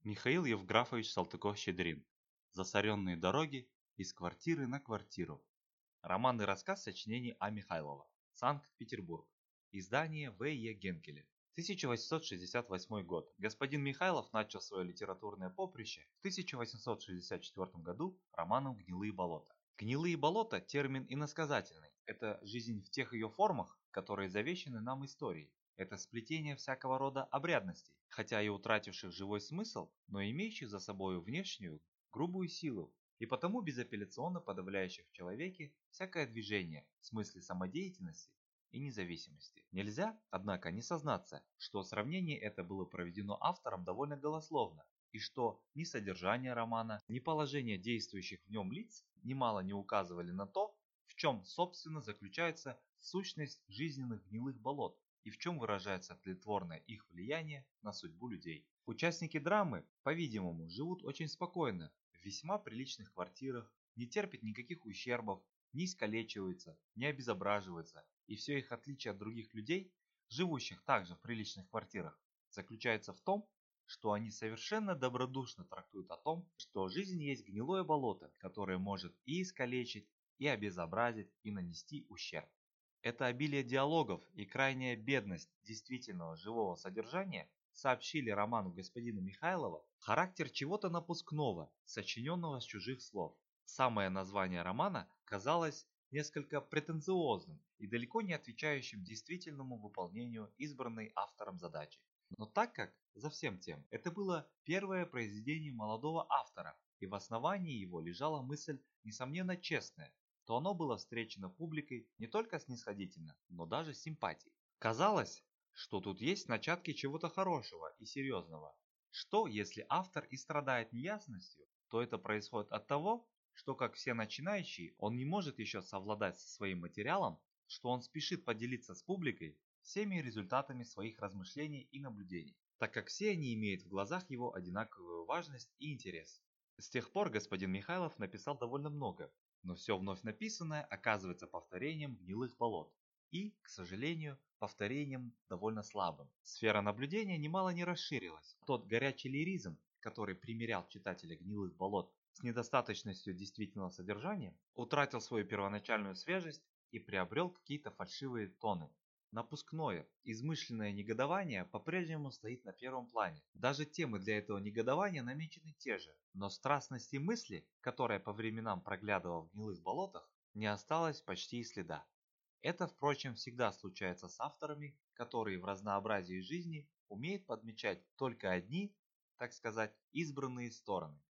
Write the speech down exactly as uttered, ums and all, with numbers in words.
Михаил Евграфович Салтыков-Щедрин. Засоренные дороги из квартиры на квартиру. Роман и рассказ сочинений А. Михайлова. Санкт-Петербург. Издание В. Е. Генкеля. тысяча восемьсот шестьдесят восьмой год. Господин Михайлов начал свое литературное поприще в тысяча восемьсот шестьдесят четвёртом году романом «Гнилые болота». «Гнилые болота» – термин иносказательный. Это жизнь в тех ее формах, которые завещаны нам историей. Это сплетение всякого рода обрядностей, хотя и утративших живой смысл, но имеющих за собою внешнюю, грубую силу, и потому безапелляционно подавляющих в человеке всякое движение в смысле самодеятельности и независимости. Нельзя, однако, не сознаться, что сравнение это было проведено автором довольно голословно, и что ни содержание романа, ни положение действующих в нем лиц немало не указывали на то, в чем, собственно, заключается сущность жизненных гнилых болот и в чем выражается тлетворное их влияние на судьбу людей. Участники драмы, по-видимому, живут очень спокойно, в весьма приличных квартирах, не терпят никаких ущербов, не искалечиваются, не обезображиваются, и все их отличие от других людей, живущих также в приличных квартирах, заключается в том, что они совершенно добродушно трактуют о том, что жизнь есть гнилое болото, которое может и искалечить, и обезобразить, и нанести ущерб. Это обилие диалогов и крайняя бедность действительного живого содержания сообщили роману господина Михайлова характер чего-то напускного, сочиненного с чужих слов. Самое название романа казалось несколько претенциозным и далеко не отвечающим действительному выполнению избранной автором задачи. Но так как, за всем тем, это было первое произведение молодого автора, и в основании его лежала мысль, несомненно, честная, то оно было встречено публикой не только снисходительно, но даже с симпатией. Казалось, что тут есть начатки чего-то хорошего и серьезного. Что, если автор и страдает неясностью, то это происходит от того, что, как все начинающие, он не может еще совладать со своим материалом, что он спешит поделиться с публикой всеми результатами своих размышлений и наблюдений, так как все они имеют в глазах его одинаковую важность и интерес. С тех пор господин Михайлов написал довольно много, но все вновь написанное оказывается повторением гнилых болот и, к сожалению, повторением довольно слабым. Сфера наблюдения немало не расширилась. Тот горячий лиризм, который примирял читателя гнилых болот с недостаточностью действительного содержания, утратил свою первоначальную свежесть и приобрел какие-то фальшивые тоны. Напускное, измышленное негодование по-прежнему стоит на первом плане. Даже темы для этого негодования намечены те же, но страстности мысли, которая по временам проглядывала в гнилых болотах, не осталось почти и следа. Это, впрочем, всегда случается с авторами, которые в разнообразии жизни умеют подмечать только одни, так сказать, избранные стороны.